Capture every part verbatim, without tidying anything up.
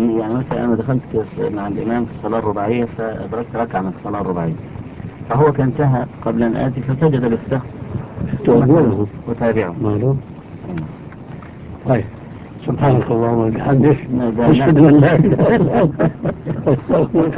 يعني مثلا أنا دخلت مع الإمام في الصلاة الرباعية فأدركت ركعة من الصلاة الرباعية، فهو كان سهى قبل أن آتي فسجد للسهو تؤذونه وتابعه. معلوم. طيب سبحانك اللهم وبحمدك أشهد أن لا إله إلا أنت أستغفرك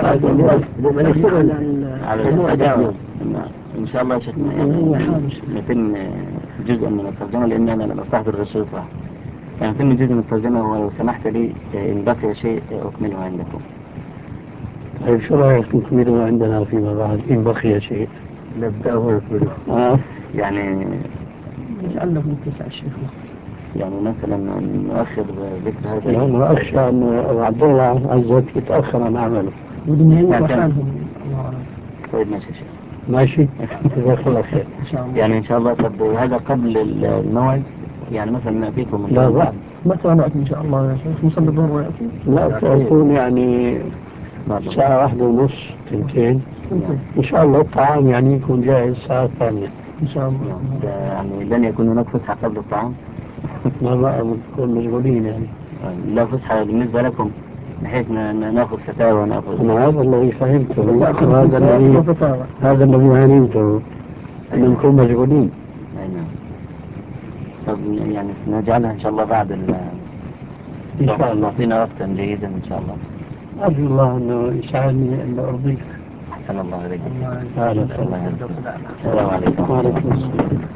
إن شاء الله يا شيخنا يعني يتم جزء من الترجمة، لأن أنا لم أستحضر الرسالة واحد، يعني يتم جزء من الترجمة، ولو سمحت لي إن بقي شيء أكمله عندكم. طيب شو رأيك نكمله عندنا فيما بعد إن بقي شيء؟ نبدأ ونكمله. آه يعني نجعل له متسع الشيخ، يعني مثلا نؤخر ذكر هذا. يعني أخشى أن عبد الله عزت يتأخر عن عمله. ودنيا حالهم. طيب ماشي شيخ. ماشي. جزاك الله خير. إن شاء الله. يعني إن شاء الله. طب هذا قبل الموعد يعني مثلا نأتيكم من لا بعد. متى نأتي إن شاء الله يا شيخ؟ نصلي الظهر ويأتي؟ لا سيكون يعني ساعة واحدة ونص تنتين إن شاء الله. الطعام يعني يكون جاهز الساعة الثانية إن شاء الله. يعني لن يكون هناك فسحة قبل الطعام؟ ما بقى نكون مشغولين يعني. لا فسحة بالنسبة لكم بحيث ناخذ فتاوى وناخذ. أنا هذا الذي فهمته، هذا الذي هذا الذي علمته أن نكون مشغولين. نعم. طب يعني نجعلها إن شاء الله بعد ال إن شاء الله. نعطينا وقتا جيدا إن شاء الله. أرجو الله أنه يساعدني أن أرضيك. أحسن الله إليك. السلام عليكم. السلام عليكم. وعليكم السلام.